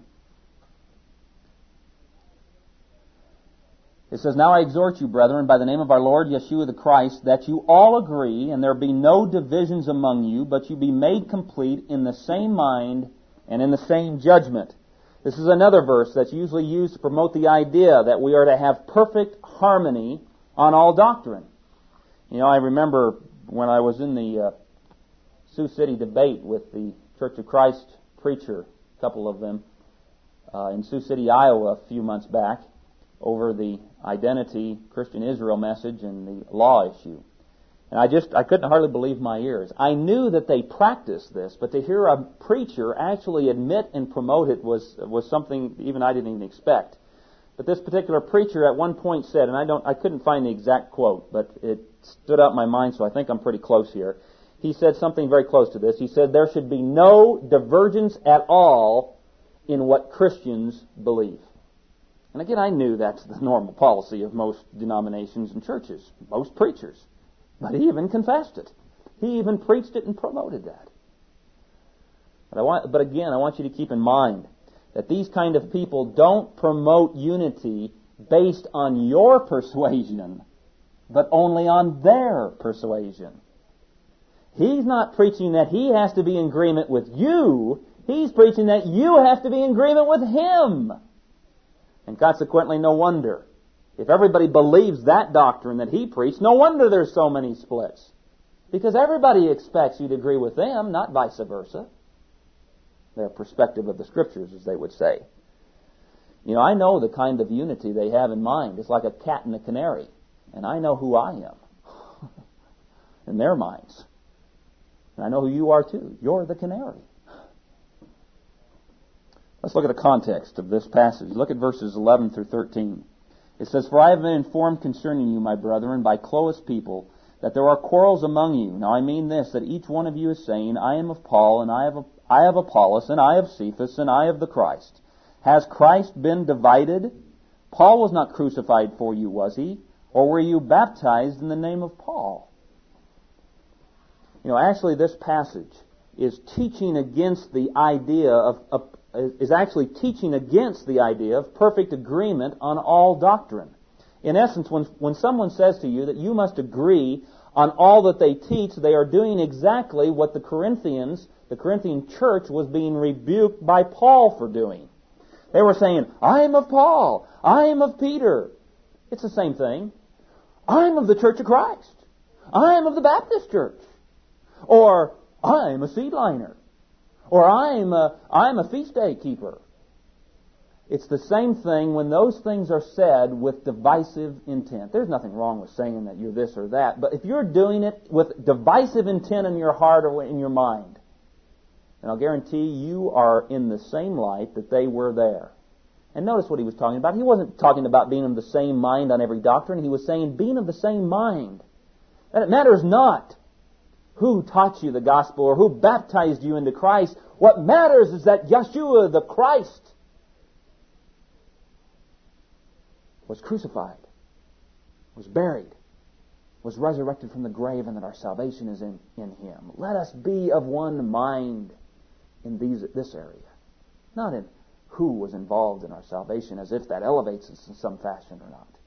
It says, Now I exhort you, brethren, by the name of our Lord Yeshua the Christ, that you all agree, and there be no divisions among you, but you be made complete in the same mind and in the same judgment. This is another verse that's usually used to promote the idea that we are to have perfect harmony on all doctrine. You know, I remember when I was in the uh, Sioux City debate with the Church of Christ preacher, a couple of them, uh, in Sioux City, Iowa, a few months back, over the identity, Christian Israel message and the law issue. And I just, I couldn't hardly believe my ears. I knew that they practiced this, but to hear a preacher actually admit and promote it was, was something even I didn't even expect. But this particular preacher at one point said, and I don't, I couldn't find the exact quote, but it stood out in my mind, so I think I'm pretty close here. He said something very close to this. He said, there should be no divergence at all in what Christians believe. And again, I knew that's the normal policy of most denominations and churches, most preachers. But he even confessed it. He even preached it and promoted that. But, I want, but again, I want you to keep in mind that these kind of people don't promote unity based on your persuasion, but only on their persuasion. He's not preaching that he has to be in agreement with you. He's preaching that you have to be in agreement with him. And consequently, no wonder. If everybody believes that doctrine that he preached, no wonder there's so many splits. Because everybody expects you to agree with them, not vice versa. Their perspective of the Scriptures, as they would say. You know, I know the kind of unity they have in mind. It's like a cat and a canary. And I know who I am in their minds. And I know who you are too. You're the canary. Let's look at the context of this passage. Look at verses eleven through thirteen. It says, For I have been informed concerning you, my brethren, by close people, that there are quarrels among you. Now I mean this, that each one of you is saying, I am of Paul, and I have, a, I have Apollos, and I have Cephas, and I have the Christ. Has Christ been divided? Paul was not crucified for you, was he? Or were you baptized in the name of Paul? You know, actually this passage is teaching against the idea of, of is actually teaching against the idea of perfect agreement on all doctrine. In essence, when, when someone says to you that you must agree on all that they teach, they are doing exactly what the Corinthians, the Corinthian church, was being rebuked by Paul for doing. They were saying, I am of Paul, I am of Peter. It's the same thing. I am of the Church of Christ. I am of the Baptist Church. Or, I am a seedliner. Or I'm a, I'm a feast day keeper. It's the same thing when those things are said with divisive intent. There's nothing wrong with saying that you're this or that, but if you're doing it with divisive intent in your heart or in your mind, then I'll guarantee you are in the same light that they were there. And notice what he was talking about. He wasn't talking about being of the same mind on every doctrine. He was saying being of the same mind. That it matters not who taught you the gospel or who baptized you into Christ. What matters is that Yeshua, the Christ, was crucified, was buried, was resurrected from the grave, and that our salvation is in, in Him. Let us be of one mind in these this area. Not in who was involved in our salvation, as if that elevates us in some fashion or not.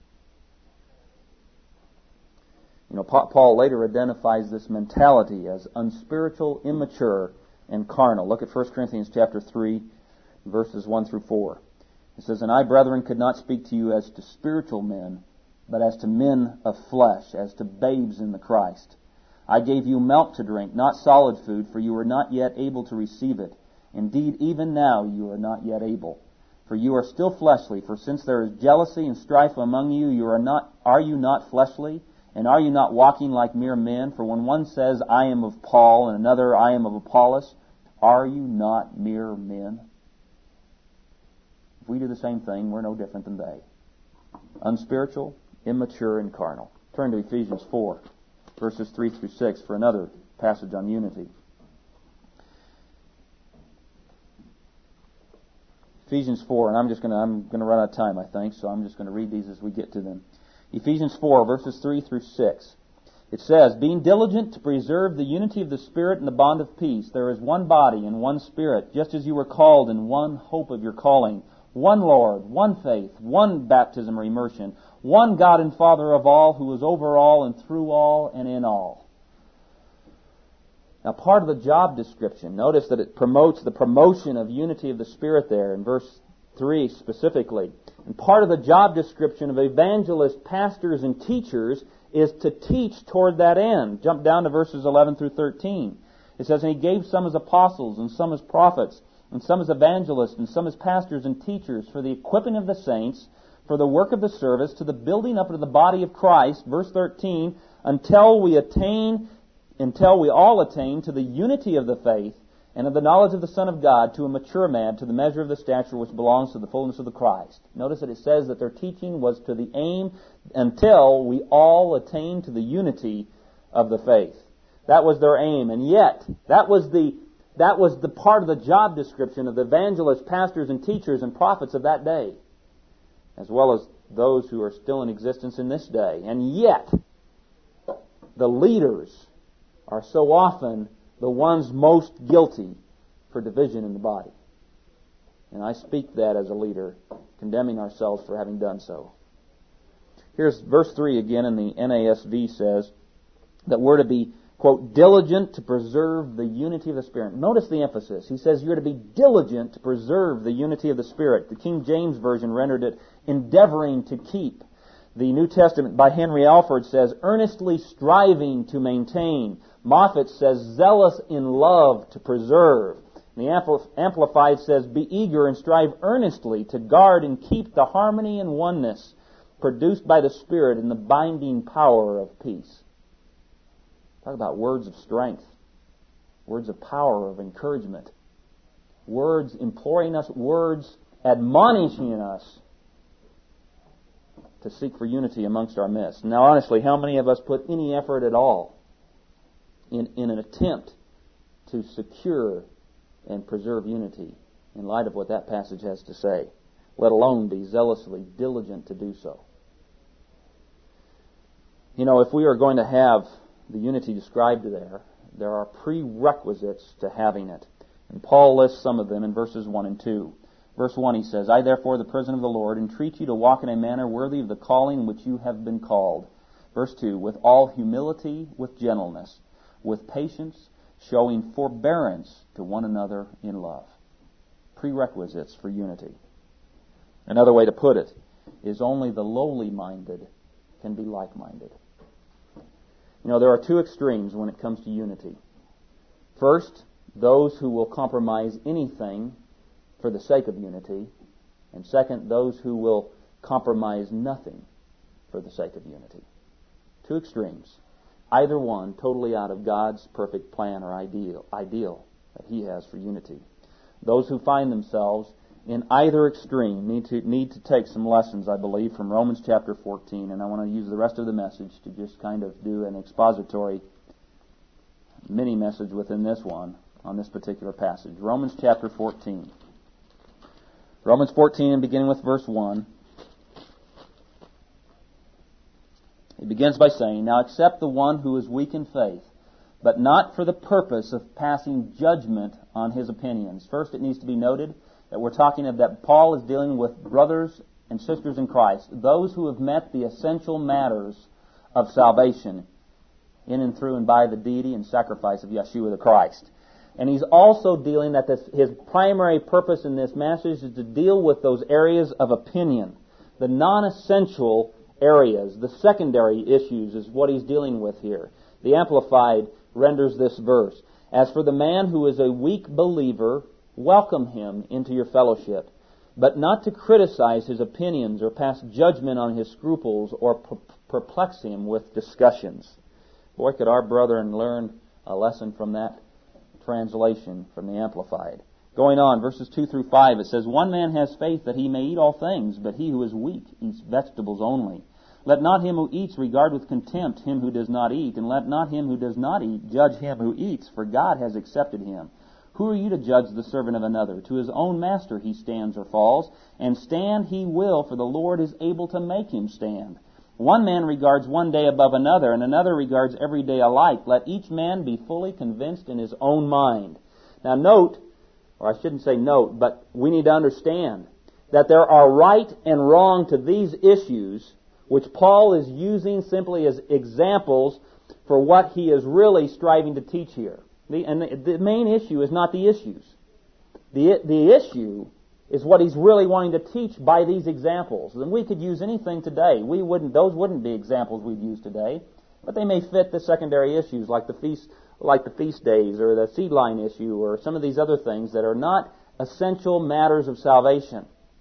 You know, Paul later identifies this mentality as unspiritual, immature, and carnal. Look at First Corinthians chapter three, verses one through four. It says, And I, brethren, could not speak to you as to spiritual men, but as to men of flesh, as to babes in the Christ. I gave you milk to drink, not solid food, for you were not yet able to receive it. Indeed, even now you are not yet able. For you are still fleshly, for since there is jealousy and strife among you, you are not are you not fleshly? And are you not walking like mere men? For when one says, I am of Paul, and another, I am of Apollos, are you not mere men? If we do the same thing, we're no different than they. Unspiritual, immature, and carnal. Turn to Ephesians four, verses three through six for another passage on unity. Ephesians four, and I'm just going to I'm going to run out of time, I think, so I'm just going to read these as we get to them. Ephesians four, verses three through six. It says, Being diligent to preserve the unity of the Spirit in the bond of peace, there is one body and one Spirit, just as you were called in one hope of your calling, one Lord, one faith, one baptism or immersion, one God and Father of all, who is over all and through all and in all. Now, part of the job description, notice that it promotes the promotion of unity of the Spirit there in verse three specifically. And part of the job description of evangelists, pastors, and teachers is to teach toward that end. Jump down to verses eleven through thirteen. It says, And He gave some as apostles, and some as prophets, and some as evangelists, and some as pastors and teachers, for the equipping of the saints, for the work of the service, to the building up of the body of Christ, verse thirteen, until we attain, until we all attain to the unity of the faith, and of the knowledge of the Son of God, to a mature man, to the measure of the stature which belongs to the fullness of the Christ. Notice that it says that their teaching was to the aim until we all attain to the unity of the faith. That was their aim, and yet that was the that was the part of the job description of the evangelists, pastors, and teachers and prophets of that day, as well as those who are still in existence in this day. And yet, the leaders are so often the ones most guilty for division in the body. And I speak that as a leader, condemning ourselves for having done so. Here's verse three again in the N A S V says that we're to be, quote, diligent to preserve the unity of the Spirit. Notice the emphasis. He says you're to be diligent to preserve the unity of the Spirit. The King James Version rendered it endeavoring to keep. The New Testament by Henry Alford says earnestly striving to maintain. Moffat says zealous in love to preserve. And the Amplified says be eager and strive earnestly to guard and keep the harmony and oneness produced by the Spirit in the binding power of peace. Talk about words of strength, words of power, of encouragement, words imploring us, words admonishing us to seek for unity amongst our midst. Now, honestly, how many of us put any effort at all in, in an attempt to secure and preserve unity in light of what that passage has to say, let alone be zealously diligent to do so? You know, if we are going to have the unity described there, there are prerequisites to having it. And Paul lists some of them in verses one and two. Verse one, he says, I therefore, the prisoner of the Lord, entreat you to walk in a manner worthy of the calling which you have been called. Verse two, with all humility, with gentleness, with patience, showing forbearance to one another in love. Prerequisites for unity. Another way to put it is only the lowly minded can be like-minded. You know, there are two extremes when it comes to unity. First, those who will compromise anything for the sake of unity. And second, those who will compromise nothing for the sake of unity. Two extremes. Either one totally out of God's perfect plan or ideal, ideal that He has for unity. Those who find themselves in either extreme need to need to take some lessons, I believe, from Romans chapter fourteen, and I want to use the rest of the message to just kind of do an expository mini message within this one on this particular passage. Romans chapter fourteen. Romans fourteen, and beginning with verse one. It begins by saying, Now accept the one who is weak in faith, but not for the purpose of passing judgment on his opinions. First, it needs to be noted that we're talking of that Paul is dealing with brothers and sisters in Christ, those who have met the essential matters of salvation in and through and by the deity and sacrifice of Yeshua the Christ. And he's also dealing that this, his primary purpose in this message is to deal with those areas of opinion, the non-essential areas, the secondary issues is what he's dealing with here. The Amplified renders this verse, As for the man who is a weak believer, welcome him into your fellowship, but not to criticize his opinions or pass judgment on his scruples or perplex him with discussions. Boy, could our brethren learn a lesson from that translation from the Amplified. Going on, verses two through five, it says, One man has faith that he may eat all things, but he who is weak eats vegetables only. Let not him who eats regard with contempt him who does not eat, and let not him who does not eat judge him who eats, for God has accepted him. Who are you to judge the servant of another? To his own master he stands or falls, and stand he will, for the Lord is able to make him stand. One man regards one day above another, and another regards every day alike. Let each man be fully convinced in his own mind. Now note, or I shouldn't say note, but we need to understand that there are right and wrong to these issues, which Paul is using simply as examples for what he is really striving to teach here. The, and the, the main issue is not the issues. The, the issue is what he's really wanting to teach by these examples. And we could use anything today. We wouldn't; those wouldn't be examples we'd use today, but they may fit the secondary issues like the feast, like the feast days, or the seed line issue, or some of these other things that are not essential matters of salvation.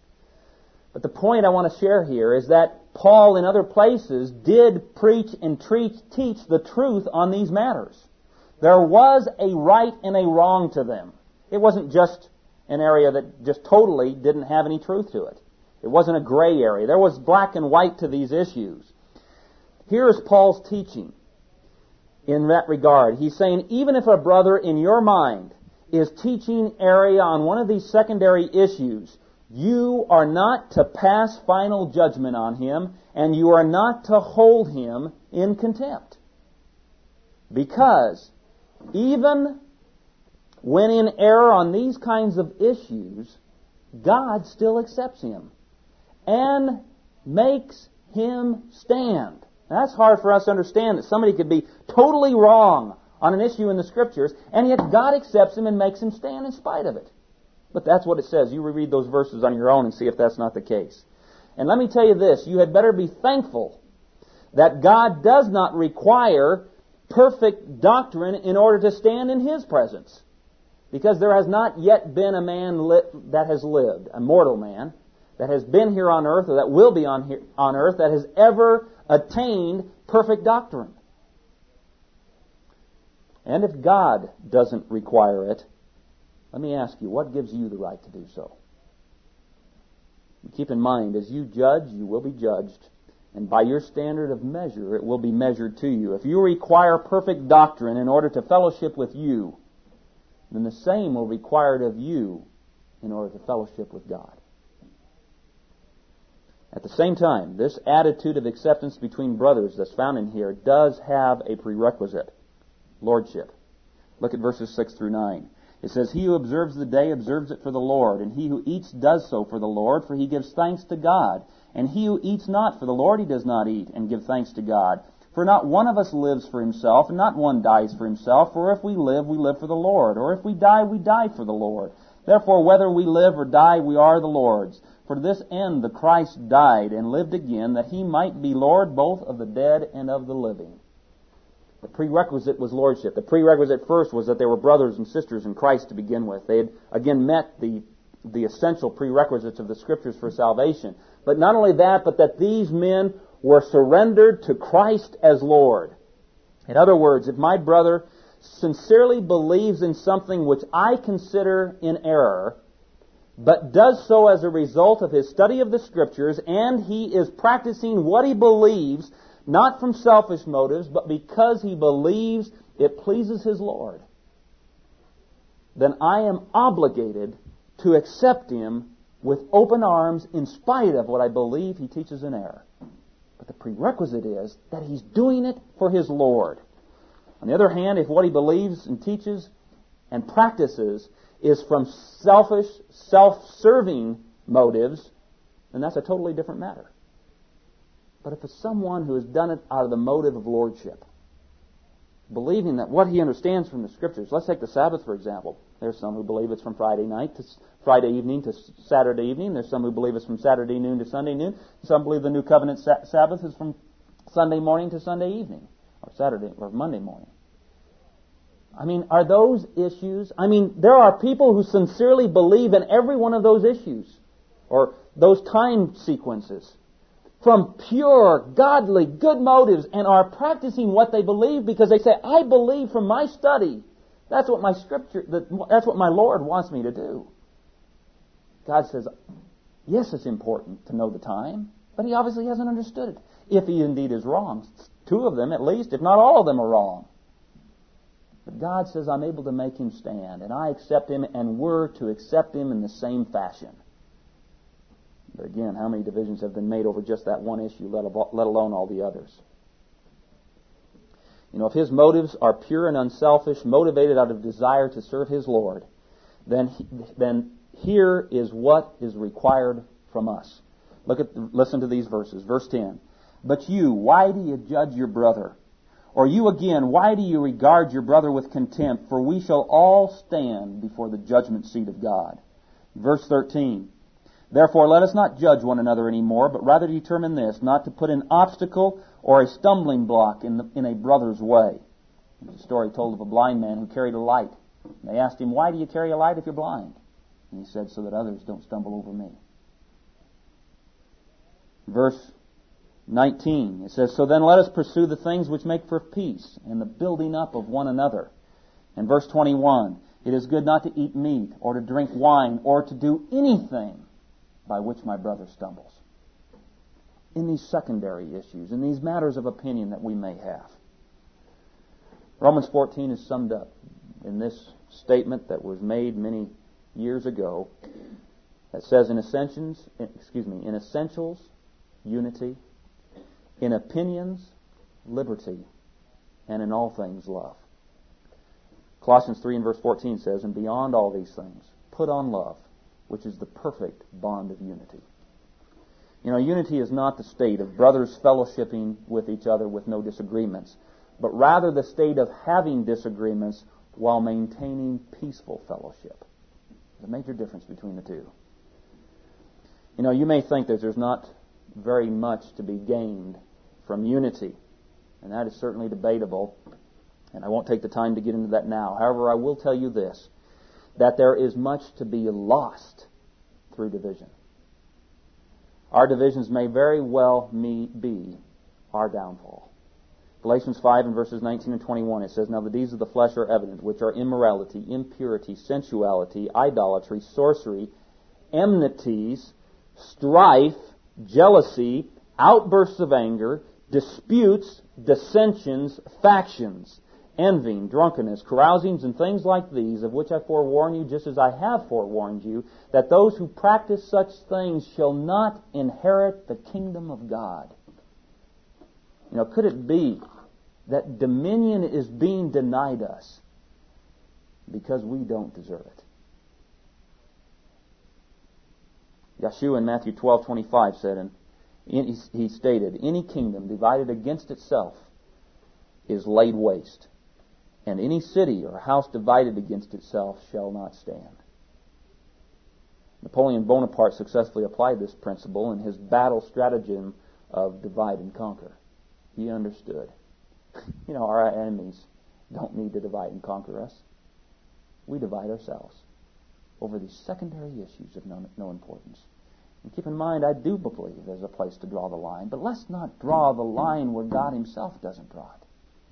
But the point I want to share here is that Paul, in other places, did preach and treat, teach the truth on these matters. There was a right and a wrong to them. it wasn't just an area that just totally didn't have any truth to it. It wasn't a gray area. There was black and white to these issues. Here is Paul's teaching in that regard. He's saying, even if a brother in your mind is teaching area on one of these secondary issues, you are not to pass final judgment on him, and you are not to hold him in contempt. Because even when in error on these kinds of issues, God still accepts him and makes him stand. Now, that's hard for us to understand, that somebody could be totally wrong on an issue in the Scriptures, and yet God accepts him and makes him stand in spite of it. But that's what it says. You reread those verses on your own and see if that's not the case. And let me tell you this, you had better be thankful that God does not require perfect doctrine in order to stand in his presence. Because there has not yet been a man li- that has lived, a mortal man, that has been here on earth, or that will be on, here, on earth, that has ever attained perfect doctrine. And if God doesn't require it, let me ask you, what gives you the right to do so? Keep in mind, as you judge, you will be judged. And by your standard of measure, it will be measured to you. If you require perfect doctrine in order to fellowship with you, then the same will be required of you in order to fellowship with God. At the same time, this attitude of acceptance between brothers that's found in here does have a prerequisite: lordship. Look at verses six through nine. It says, "He who observes the day observes it for the Lord, and he who eats does so for the Lord, for he gives thanks to God. And he who eats not for the Lord, he does not eat, and give thanks to God. For not one of us lives for himself, and not one dies for himself. For if we live, we live for the Lord. Or if we die, we die for the Lord. Therefore, whether we live or die, we are the Lord's. For to this end the Christ died and lived again, that he might be Lord both of the dead and of the living." The prerequisite was lordship. The prerequisite first was that they were brothers and sisters in Christ to begin with. They had, again, met the, the essential prerequisites of the Scriptures for salvation. But not only that, but that these men were surrendered to Christ as Lord. In other words, if my brother sincerely believes in something which I consider in error, but does so as a result of his study of the Scriptures, and he is practicing what he believes, not from selfish motives, but because he believes it pleases his Lord, then I am obligated to accept him with open arms in spite of what I believe he teaches in error. But the prerequisite is that he's doing it for his Lord. On the other hand, if what he believes and teaches and practices is from selfish, self-serving motives, then that's a totally different matter. But if it's someone who has done it out of the motive of lordship, believing that what he understands from the Scriptures, let's take the Sabbath, for example. There's some who believe it's from Friday night to Friday evening to Saturday evening. There's some who believe it's from Saturday noon to Sunday noon. Some believe the New Covenant sa- Sabbath is from Sunday morning to Sunday evening, or Saturday or Monday morning. I mean, are those issues? I mean, there are people who sincerely believe in every one of those issues, or those time sequences, from pure, godly, good motives, and are practicing what they believe because they say, I believe from my study. That's what my Scripture, that's what my Lord wants me to do. God says, yes, it's important to know the time, but he obviously hasn't understood it. If he indeed is wrong. Two of them at least, if not all of them, are wrong. But God says, I'm able to make him stand, and I accept him, and we're to accept him in the same fashion. But again, how many divisions have been made over just that one issue, let alone all the others? You know, if his motives are pure and unselfish, motivated out of desire to serve his Lord, then he, then here is what is required from us. Look at, listen to these verses. Verse ten. But you, why do you judge your brother? Or you again, why do you regard your brother with contempt? For we shall all stand before the judgment seat of God. Verse thirteen. Therefore, let us not judge one another anymore, but rather determine this, not to put an obstacle or a stumbling block in, the, in a brother's way. There's a story told of a blind man who carried a light. They asked him, why do you carry a light if you're blind? And he said, so that others don't stumble over me. Verse nineteen, it says, so then let us pursue the things which make for peace and the building up of one another. And verse twenty-one, It is good not to eat meat, or to drink wine, or to do anything by which my brother stumbles. In these secondary issues, in these matters of opinion that we may have. Romans fourteen is summed up in this statement that was made many years ago that says in essentials, excuse me, in essentials, unity, in opinions, liberty, and in all things, love. Colossians three and verse fourteen says, and beyond all these things, put on love, which is the perfect bond of unity. You know, unity is not the state of brothers fellowshipping with each other with no disagreements, but rather the state of having disagreements while maintaining peaceful fellowship. There's a major difference between the two. You know, you may think that there's not very much to be gained from unity, and that is certainly debatable, and I won't take the time to get into that now. However, I will tell you this, that there is much to be lost through division. Our divisions may very well be our downfall. Galatians five and verses nineteen and twenty-one, it says, now the deeds of the flesh are evident, which are immorality, impurity, sensuality, idolatry, sorcery, enmities, strife, jealousy, outbursts of anger, disputes, dissensions, factions, envying, drunkenness, carousings, and things like these, of which I forewarn you, just as I have forewarned you, that those who practice such things shall not inherit the kingdom of God. You know, could it be that dominion is being denied us because we don't deserve it? Yeshua in Matthew twelve twenty-five said, and he stated, any kingdom divided against itself is laid waste, and any city or house divided against itself shall not stand. Napoleon Bonaparte successfully applied this principle in his battle stratagem of divide and conquer. He understood. You know, our enemies don't need to divide and conquer us. We divide ourselves over these secondary issues of no, no importance. And keep in mind, I do believe there's a place to draw the line, but let's not draw the line where God Himself doesn't draw it.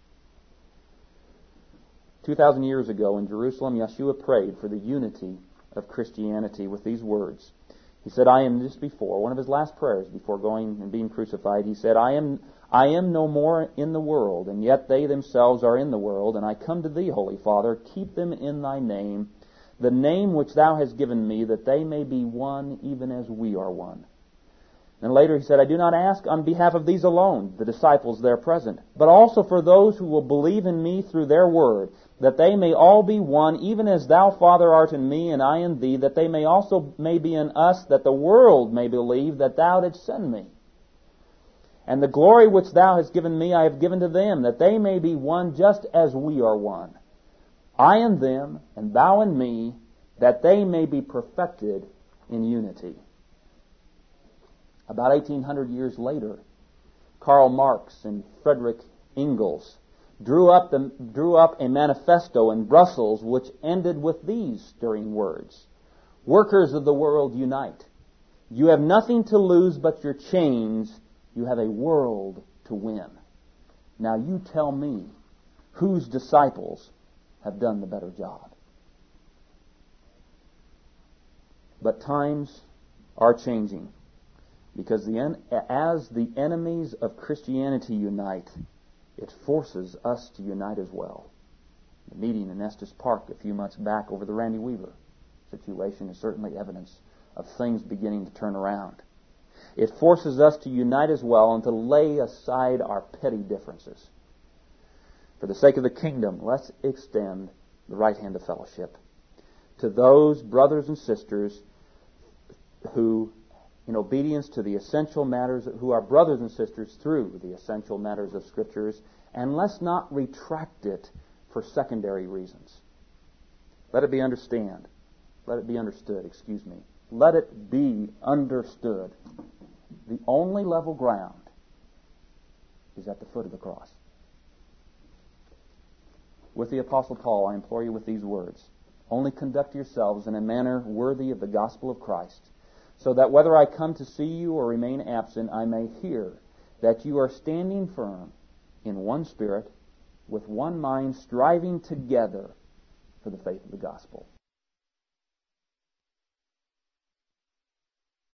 Two thousand years ago in Jerusalem, Yeshua prayed for the unity of Christianity with these words. He said, I am, just before, one of His last prayers before going and being crucified, He said, I am I am no more in the world, and yet they themselves are in the world, and I come to Thee, Holy Father, keep them in Thy name, the name which Thou hast given me, that they may be one even as we are one. And later he said, I do not ask on behalf of these alone, the disciples there present, but also for those who will believe in me through their word, that they may all be one, even as Thou, Father, art in me, and I in Thee, that they may also may be in us, that the world may believe that Thou didst send me. And the glory which Thou hast given me I have given to them, that they may be one just as we are one. I and them, and Thou and me, that they may be perfected in unity. About eighteen hundred years later, Karl Marx and Friedrich Engels drew up, the, drew up a manifesto in Brussels which ended with these stirring words. Workers of the world, unite. You have nothing to lose but your chains. You have a world to win. Now you tell me whose disciples have done the better job. But times are changing, because the en- as the enemies of Christianity unite, it forces us to unite as well. The meeting in Estes Park a few months back over the Randy Weaver situation is certainly evidence of things beginning to turn around. It forces us to unite as well and to lay aside our petty differences. For the sake of the kingdom, let's extend the right hand of fellowship to those brothers and sisters who, in obedience to the essential matters, who are brothers and sisters through the essential matters of Scriptures, and let's not retract it for secondary reasons. Let it be understand. Let it be understood, excuse me. Let it be understood. The only level ground is at the foot of the cross. With the Apostle Paul, I implore you with these words, only conduct yourselves in a manner worthy of the gospel of Christ, so that whether I come to see you or remain absent, I may hear that you are standing firm in one spirit, with one mind, striving together for the faith of the gospel.